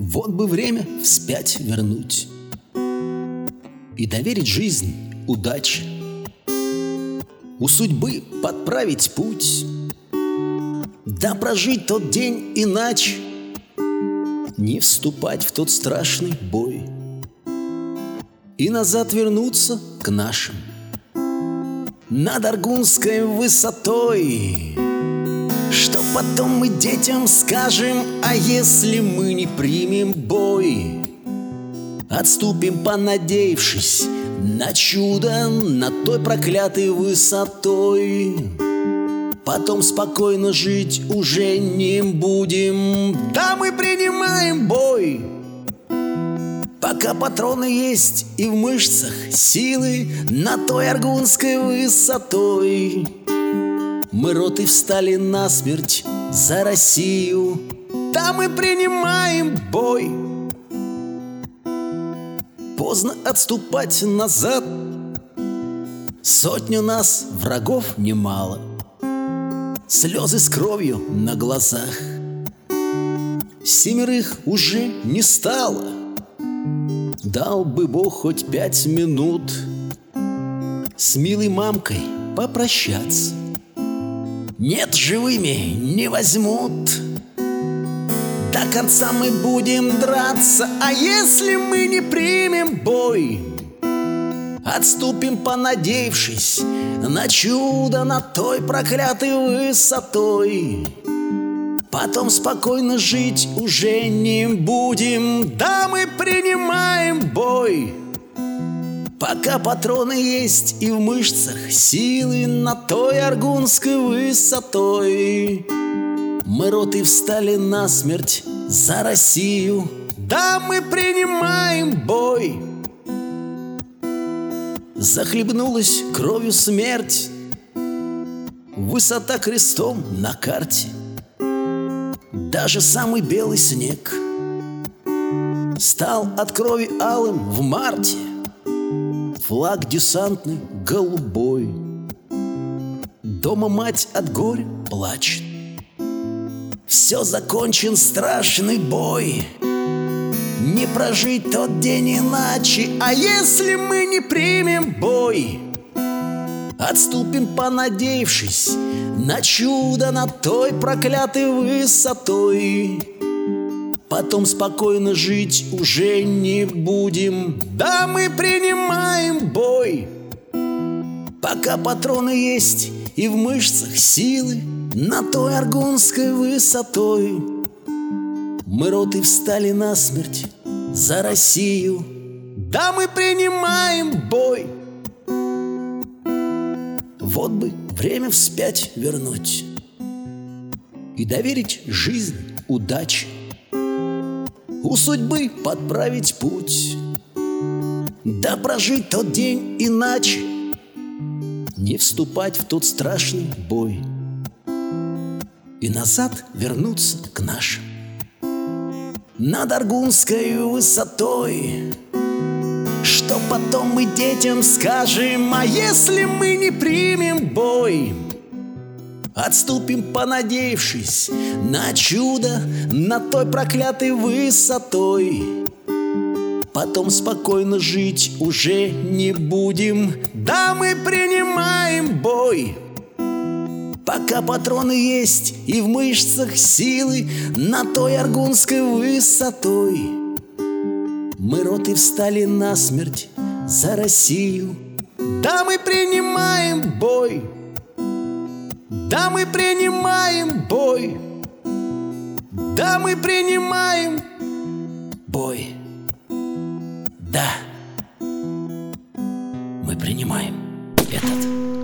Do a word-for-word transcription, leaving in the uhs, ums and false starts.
Вот бы время вспять вернуть и доверить жизнь удаче, у судьбы подправить путь, да прожить тот день иначе, не вступать в тот страшный бой и назад вернуться к нашим над Аргунской высотой. Что потом мы детям скажем, а если мы не примем бой? Отступим, понадеявшись на чудо над той проклятой высотой. Потом спокойно жить уже не будем, да мы принимаем бой. Пока патроны есть и в мышцах силы над той Аргунской высотой. Мы ротой встали насмерть за Россию, да мы принимаем бой. Поздно отступать назад, сотню нас врагов немало, слезы с кровью на глазах, семерых уже не стало. Дал бы Бог хоть пять минут с милой мамкой попрощаться. Нет, живыми не возьмут. До конца мы будем драться, а если мы не примем бой? Отступим, понадеявшись на чудо над той проклятой высотой. Потом спокойно жить уже не будем, да мы принимаем бой. Пока патроны есть и в мышцах силы над той Аргунской высотой. Мы ротой встали насмерть за Россию, да мы принимаем бой. Захлебнулась кровью смерть, высота крестом на карте. Даже самый белый снег стал от крови алым в марте. Флаг десантный голубой, дома мать от горя плачет. Все, закончен страшный бой, не прожить тот день иначе. А если мы не примем бой? Отступим, понадеявшись на чудо над той проклятой высотой. Потом спокойно жить уже не будем, да мы принимаем бой. Пока патроны есть и в мышцах силы над той Аргунской высотой. Мы ротой встали насмерть за Россию, да мы принимаем бой. Вот бы время вспять вернуть и доверить жизнь удаче, у судьбы подправить путь, да прожить тот день иначе, не вступать в тот страшный бой и назад вернуться к нашим над Аргунской высотой. Что потом мы детям скажем, а если мы не примем бой? Отступим, понадеявшись на чудо над той проклятой высотой. Потом спокойно жить уже не будем, да мы принимаем бой. Пока патроны есть и в мышцах силы над той Аргунской высотой. Мы ротой встали насмерть за Россию, да мы принимаем бой. Да мы принимаем бой, да мы принимаем бой, да, мы принимаем этот